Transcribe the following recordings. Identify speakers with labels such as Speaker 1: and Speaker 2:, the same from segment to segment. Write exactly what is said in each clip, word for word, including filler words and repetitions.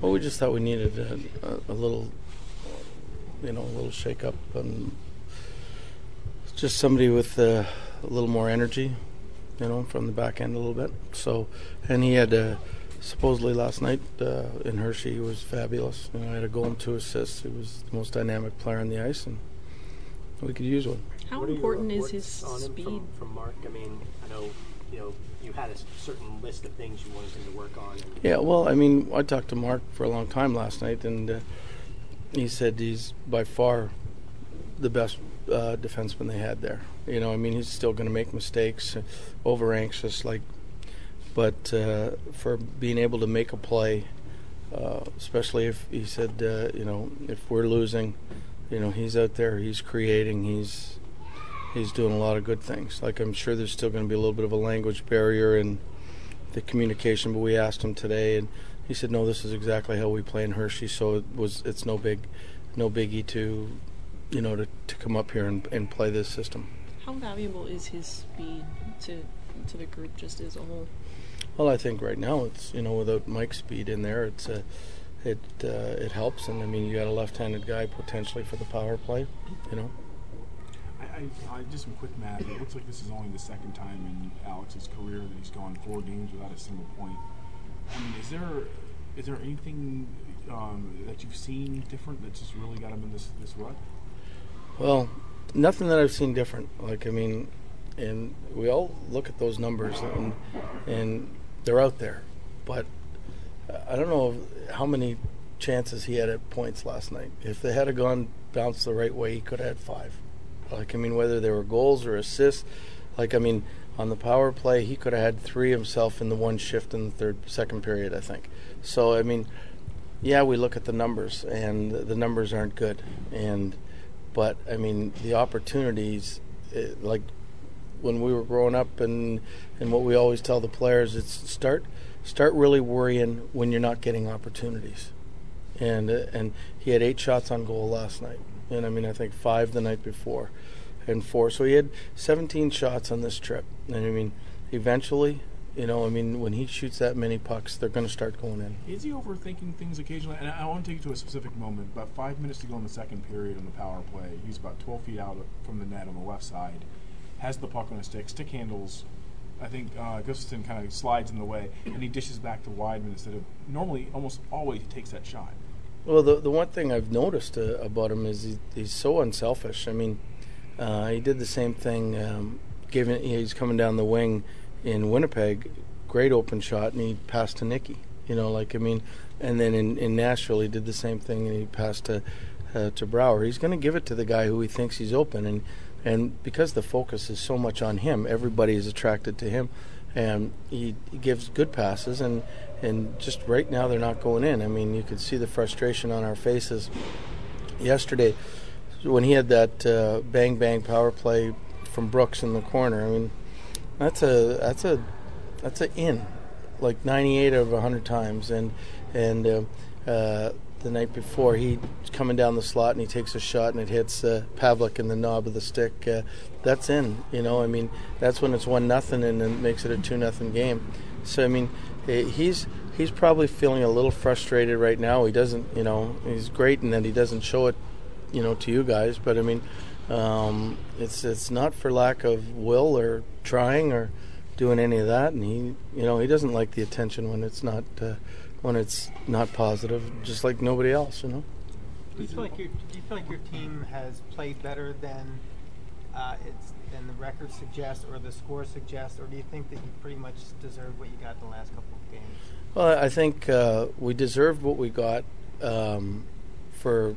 Speaker 1: Well, we just thought we needed a, a, a little, you know, a little shake-up and just somebody with uh, a little more energy, you know, from the back end a little bit. So, and he had uh, supposedly last night uh, in Hershey, he was fabulous. You know, he had a goal and two assists. He was the most dynamic player on the ice, and we could use one.
Speaker 2: How
Speaker 3: what
Speaker 2: important is his
Speaker 3: speed? From, from Mark, I mean, I know, you know, you had a certain list of things you wanted him to work on. And
Speaker 1: yeah, well, I mean, I talked to Mark for a long time last night, and uh, he said he's by far the best uh, defenseman they had there. You know, I mean, he's still going to make mistakes, uh, over anxious, like, but uh, for being able to make a play, uh, especially if he said, uh, you know, if we're losing, you know, he's out there, he's creating, he's he's doing a lot of good things. Like, I'm sure there's still going to be a little bit of a language barrier in the communication, but we asked him today, and he said, no, this is exactly how we play in Hershey, so it was it's no big, no biggie to, you know, to, to come up here and, and play this system.
Speaker 2: How valuable is his speed to to the group just as a whole?
Speaker 1: Well, I think right now it's, you know, without Mike's speed in there, it's uh, it uh, it helps, and I mean, you got a left-handed guy potentially for the power play, you know.
Speaker 4: I, I, just some quick math. It looks like this is only the second time in Alex's career that he's gone four games without a single point. I mean, is there is there anything um, that you've seen different that's just really got him in this this rut?
Speaker 1: Well, nothing that I've seen different. Like, I mean, and we all look at those numbers, and and they're out there, but I don't know how many chances he had at points last night. If they had gone bounced the right way, he could have had five. Like, I mean, whether they were goals or assists, like, I mean, on the power play, he could have had three himself in the one shift in the third, second period, I think. So, I mean, yeah, we look at the numbers, and the numbers aren't good. And, but, I mean, the opportunities, it, like when we were growing up, and and what we always tell the players, it's start start really worrying when you're not getting opportunities. And uh, and he had eight shots on goal last night. And I mean, I think five the night before, and four. So he had seventeen shots on this trip. And I mean, eventually, you know, I mean, when he shoots that many pucks, they're going to start going in.
Speaker 4: Is he overthinking things occasionally? And I want to take you to a specific moment. About five minutes to go in the second period on the power play. He's about twelve feet out from the net on the left side. Has the puck on a stick. Stick handles. I think uh, Gustafsson kind of slides in the way, and he dishes back to Wideman instead of normally, almost always, he takes that shot.
Speaker 1: Well, the the one thing I've noticed uh, about him is he, he's so unselfish. I mean, uh, he did the same thing. Um, given he's coming down the wing in Winnipeg, great open shot, and he passed to Nicky. You know, like, I mean, and then in, in Nashville he did the same thing, and he passed to uh, to Brouwer. He's going to give it to the guy who he thinks he's open, and and because the focus is so much on him, everybody is attracted to him, and he, he gives good passes, and. And just right now, they're not going in. I mean, you could see the frustration on our faces. Yesterday, when he had that uh, bang bang power play from Brooks in the corner, I mean, that's a that's a that's a in, like ninety-eight of a hundred times. And and uh, uh, the night before, he's coming down the slot and he takes a shot and it hits uh, Pavlik in the knob of the stick. Uh, that's in. You know, I mean, that's when it's one nothing and it makes it a two nothing game. So I mean. He's he's probably feeling a little frustrated right now. He doesn't, you know, he's great in that he doesn't show it, you know, to you guys. But I mean, um, it's it's not for lack of will or trying or doing any of that. And he, you know, he doesn't like the attention when it's not uh, when it's not positive, just like nobody else, you know.
Speaker 5: Do you feel like your do you feel like your team has played better than uh, it's than the record suggests or the score suggests, or do you think that you pretty much deserved what you got the last couple of games?
Speaker 1: Well, I think uh, we deserved what we got um, for,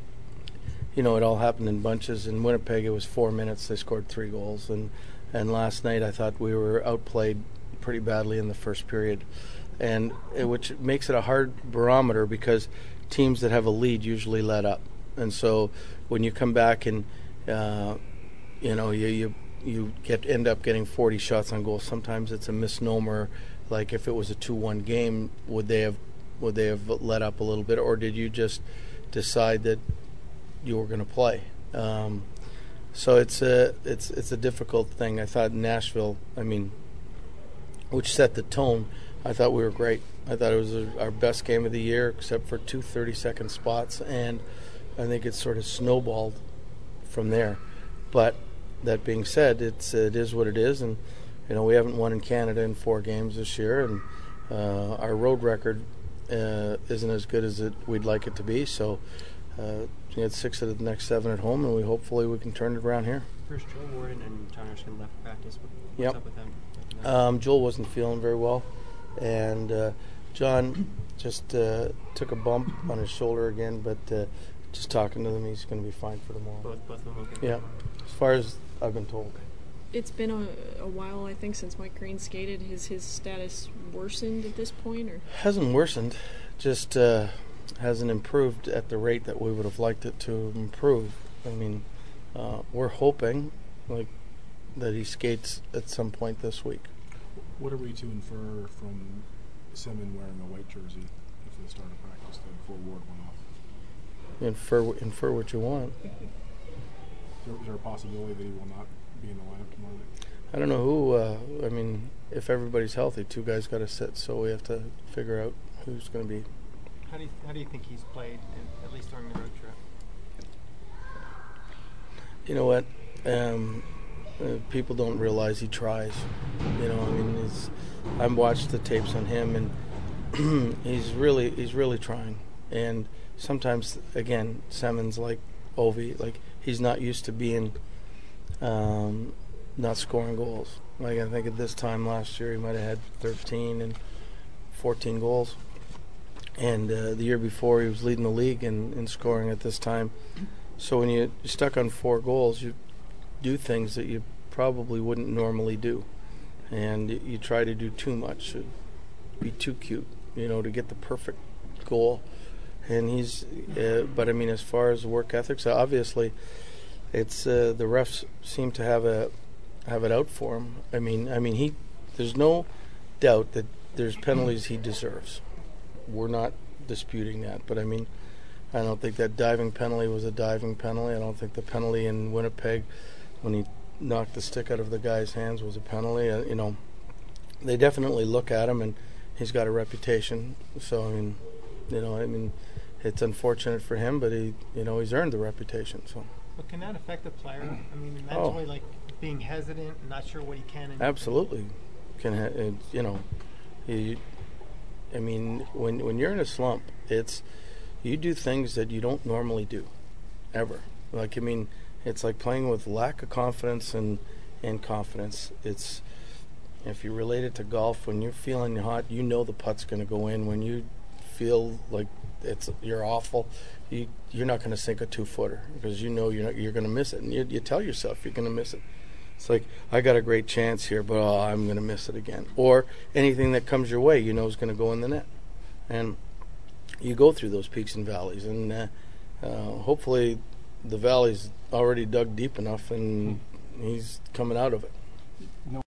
Speaker 1: you know, it all happened in bunches. In Winnipeg, it was four minutes. They scored three goals. And, and last night, I thought we were outplayed pretty badly in the first period, and it, which makes it a hard barometer because teams that have a lead usually let up. And so when you come back and uh, you know, you you you get end up getting forty shots on goal. Sometimes it's a misnomer. Like if it was a two one game, would they have would they have let up a little bit, or did you just decide that you were going to play? Um, so it's a it's it's a difficult thing. I thought Nashville, I mean, which set the tone. I thought we were great. I thought it was our best game of the year, except for two thirty-second spots, and I think it's sort of snowballed from there. But that being said, it's it is what it is, and you know we haven't won in Canada in four games this year, and uh, our road record uh, isn't as good as it we'd like it to be. So uh, we had six of the next seven at home, and we hopefully we can turn it around here.
Speaker 3: First, Joel Warden and John Erskine left practice. What's
Speaker 1: Yep.
Speaker 3: up with them?
Speaker 1: Um, Joel wasn't feeling very well, and uh, John just uh, took a bump on his shoulder again, but uh, just talking to them, he's going to be fine for tomorrow.
Speaker 3: Both, both of them okay?
Speaker 1: Yeah, as far as I've been told.
Speaker 2: It's been a, a while, I think, since Mike Green skated. Has his status worsened at this point, or
Speaker 1: Hasn't worsened, just uh, hasn't improved at the rate that we would have liked it to improve. I mean, uh, we're hoping like that he skates at some point this week.
Speaker 4: What are we to infer from Semin wearing a white jersey for the start of practice day before Ward went off?
Speaker 1: Infer, infer what you want.
Speaker 4: Is there, is there a possibility that he will not be in the lineup tomorrow night?
Speaker 1: I don't know who. Uh, I mean, if everybody's healthy, two guys got to sit, so we have to figure out who's going to be.
Speaker 5: How do you, how do you think he's played, in, at least during the road trip?
Speaker 1: You know what? Um, uh, people don't realize he tries. You know, I mean, he's, I've watched the tapes on him, and he's really he's really trying. And sometimes, again, Semin's like Ovi, like he's not used to being um, not scoring goals. Like I think at this time last year, he might have had thirteen and fourteen goals. And uh, the year before, he was leading the league in, in scoring at this time. So when you, you're stuck on four goals, you do things that you probably wouldn't normally do. And you, you try to do too much, be too cute, you know, to get the perfect goal. And he's, uh, but I mean, as far as work ethics, obviously, it's uh, the refs seem to have a have it out for him. I mean, I mean, he, there's no doubt that there's penalties he deserves. We're not disputing that, but I mean, I don't think that diving penalty was a diving penalty. I don't think the penalty in Winnipeg when he knocked the stick out of the guy's hands was a penalty. Uh, you know, they definitely look at him, and he's got a reputation. So I mean, you know, I mean, it's unfortunate for him, but he, you know, he's earned the reputation. So.
Speaker 5: But can that affect the player? I mean,
Speaker 1: Oh.
Speaker 5: mentally, like being hesitant, not sure what he can and
Speaker 1: Absolutely, can ha- it, you know, you, I mean, when when you're in a slump, it's you do things that you don't normally do, ever. Like I mean, it's like playing with lack of confidence and and confidence. It's if you relate it to golf, when you're feeling hot, you know the putt's going to go in. When you feel like it's you're awful, you you're not going to sink a two footer because you know you're not, you're going to miss it, and you, you tell yourself you're going to miss it. It's like, I got a great chance here, but oh, I'm going to miss it again. Or anything that comes your way, you know, is going to go in the net. And you go through those peaks and valleys. And uh, uh, hopefully the valley's already dug deep enough and he's coming out of it.